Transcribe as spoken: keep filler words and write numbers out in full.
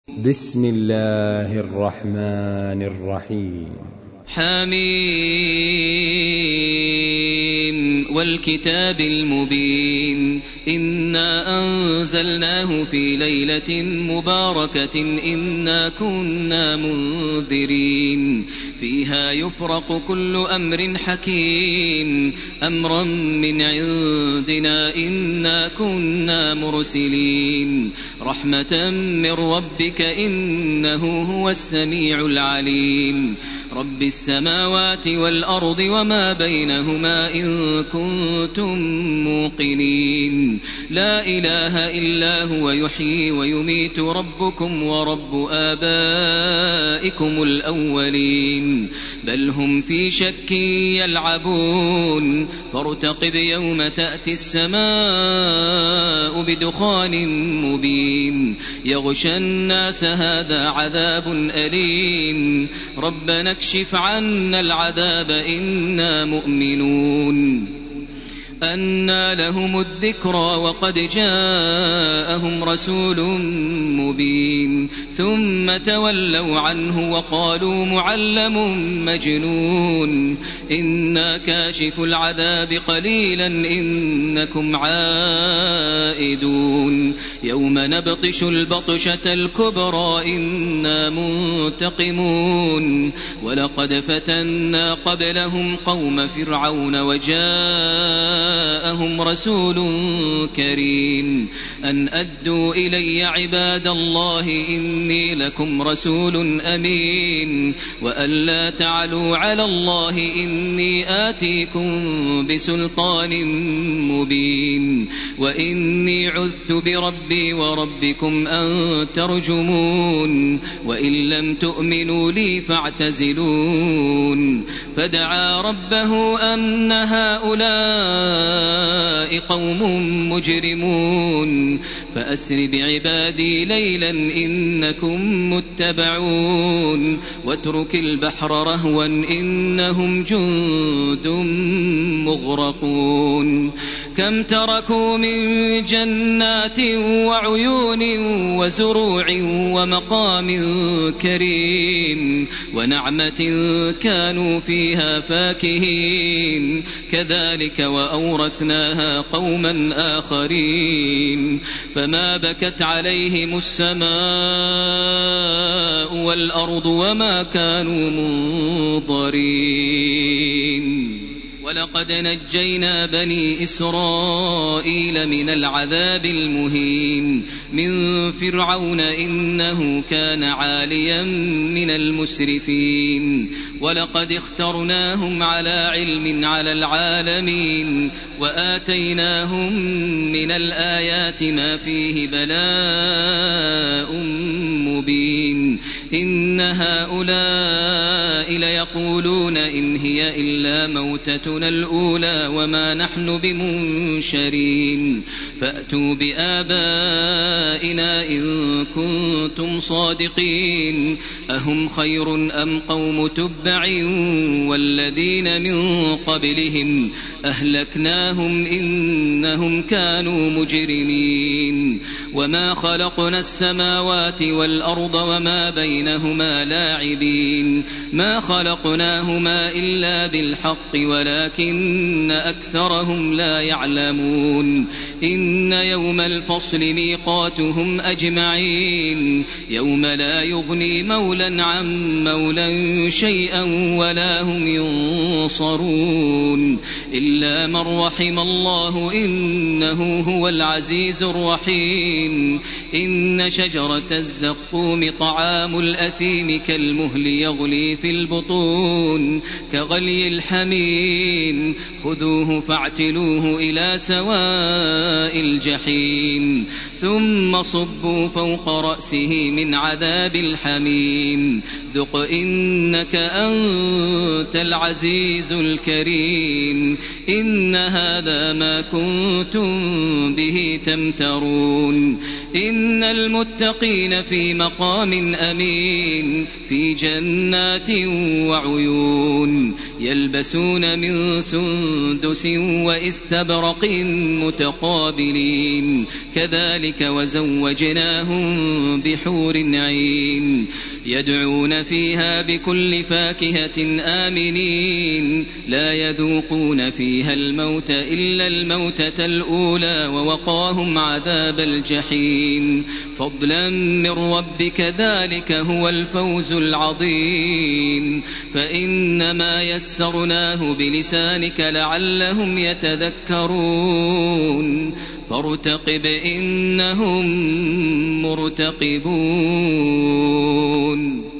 بسم الله الرحمن الرحيم. حميم والكتاب المبين إنا أنزلناه في ليلة مباركة إنا كنا منذرين فيها يفرق كل أمر حكيم أمرا من عندنا إنا كنا مرسلين رحمة من ربك إنه هو السميع العليم رب السماوات والأرض وما بينهما إن كنتم موقنين لا إله إلا هو يحيي ويميت ربكم ورب آبائكم الأولين بل هم في شك يلعبون فارتقب يوم تأتي السماء بدخان مبين يغشى الناس هذا عذاب أليم ربنا اكشف عنا العذاب إنا مؤمنون أنى لهم الذكرى وقد جاءهم رسول مبين ثم تولوا عنه وقالوا معلم مجنون إنا كاشف العذاب قليلا إنكم عائدون يوم نبطش البطشة الكبرى إنا منتقمون ولقد فتنا قبلهم قوم فرعون وجاء جاءهم رسول كريم أن أدوا إلي عباد الله إني لكم رسول أمين وأن لا تعلوا على الله إني آتيكم بسلطان مبين وإني عذت بربي وربكم أن ترجمون وإن لم تؤمنوا لي فاعتزلون فدعا ربه أن هؤلاء قوم مجرمون فأسر بعبادي ليلا إنكم متبعون واترك البحر رهوا إنهم جند مغرقون كم تركوا من جنات وعيون وزروع ومقام كريم ونعمة كانوا فيها فاكهين كذلك وأورثناها قوما آخرين فما بكت عليهم السماء والأرض وما كانوا منظرين ولقد نجينا بني إسرائيل من العذاب المهين من فرعون إنه كان عاليا من المسرفين ولقد اخترناهم على علم على العالمين وآتيناهم من الآيات ما فيه بلاء مبين إن هؤلاء ليقولون إن هي إلا موتتنا الأولى وما نحن بمنشرين فأتوا بآبائنا إن كنتم صادقين أهم خير أم قوم تبع والذين من قبلهم أهلكناهم إنهم كانوا مجرمين وما خلقنا السماوات والأرض وما بينهما لاعبين ما خلقناهما إلا بالحق ولكن أكثرهم لا يعلمون إن يوم الفصل ميقاتهم أجمعين يوم لا يغني مولا عن مولا شيئا ولا هم ينصرون إلا من رحم الله إنه هو العزيز الرحيم إن شجرة الزقوم طعام الأثيم كالمهل يغلي في البطون كغلي الحميم خذوه فاعتلوه إلى سواء الجحيم ثم صبوا فوق رأسه من عذاب الحميم ذق إنك أنت العزيز الكريم إن هذا ما كنتم به تمترون إن المتقين في مقام أمين في جنات وعيون يلبسون من سندس وإستبرق متقابلين كذلك وزوجناهم بحور عين يدعون فيها بكل فاكهة آمنين لا يذوقون فيها الموت إلا الموتة الأولى ووقاهم عذاب الجحيم فضلا من ربك ذلك هو الفوز العظيم فإنما يسرناه بلسانك لعلهم يتذكرون فارتقب إنهم مرتقبون.